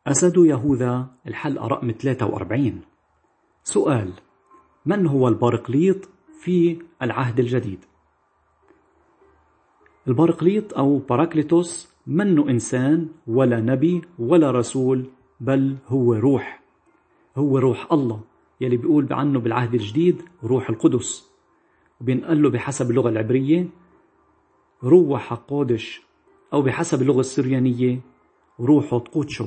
أسد يهوذا، الحلقة رقم 43. سؤال: من هو البارقليط في العهد الجديد؟ البارقليط أو باراكليتوس منه إنسان ولا نبي ولا رسول، بل هو روح. هو روح الله يلي بيقول عنه بالعهد الجديد روح القدس، وبينقل له بحسب اللغة العبرية روح قودش، أو بحسب اللغة السريانية روح قودشو.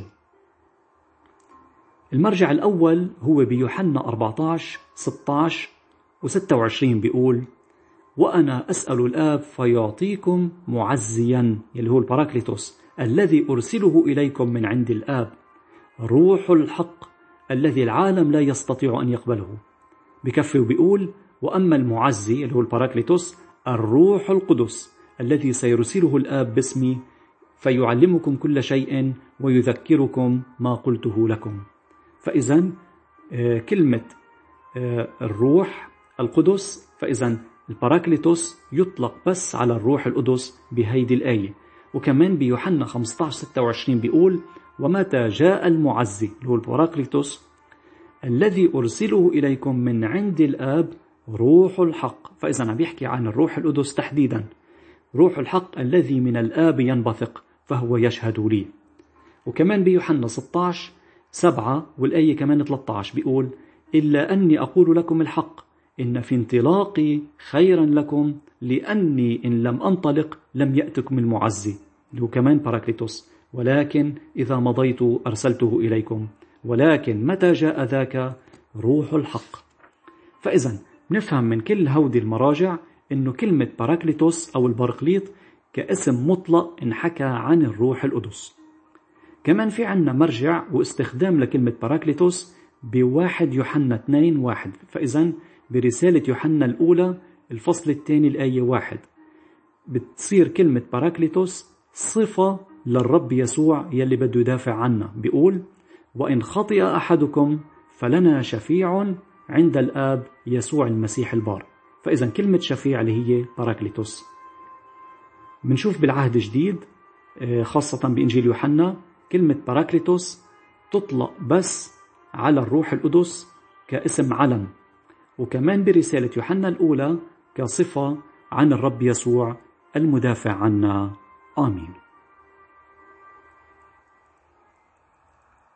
المرجع الأول هو بيوحنا 14 16 و26 بيقول: وأنا أسأل الآب فيعطيكم معزيا، يلي هو الباراكليتوس، الذي أرسله إليكم من عند الآب، روح الحق الذي العالم لا يستطيع أن يقبله. بكفي وبيقول: وأما المعزي اللي هو الباراكليتوس، الروح القدس الذي سيرسله الآب باسمي، فيعلمكم كل شيء ويذكركم ما قلته لكم. فإذا كلمة الروح القدس، فإذا الباراكليتوس يطلق بس على الروح القدس بهيدي الآية. وكمان بيوحنا 15-26 بيقول: ومتى جاء المعزي اللي هو الباراكليتوس الذي أرسله إليكم من عند الآب روح الحق. فإذا عم بيحكي عن الروح القدس تحديدا، روح الحق الذي من الآب ينبثق فهو يشهد لي. وكمان بيوحنا 16:7 والآية كمان 13 بيقول: إلا أني أقول لكم الحق إن في انطلاقي خيرا لكم، لأني إن لم أنطلق لم يأتكم المعزي اللي هو كمان باراكليتوس، ولكن إذا مضيت أرسلته إليكم، ولكن متى جاء ذاك روح الحق. فإذا نفهم من كل هودي المراجع إنه كلمة باراكليتوس أو البارقليط كاسم مطلق انحكى عن الروح القدس. كمان في عنا مرجع واستخدام لكلمة باراكليتوس بواحد يوحنا 2:1. فإذا برسالة يوحنا الأولى الفصل الثاني الآية 1 بتصير كلمة باراكليتوس صفة للرب يسوع يلي بده يدافع عنا. بيقول: وإن خطئ أحدكم فلنا شفيع عند الآب يسوع المسيح البار. فإذا كلمة شفيع اللي هي باراكليتوس. منشوف بالعهد الجديد خاصة بإنجيل يوحنا كلمة باراكليتوس تطلق بس على الروح القدس كاسم علم، وكمان برسالة يوحنا الأولى كصفة عن الرب يسوع المدافع عنا. آمين.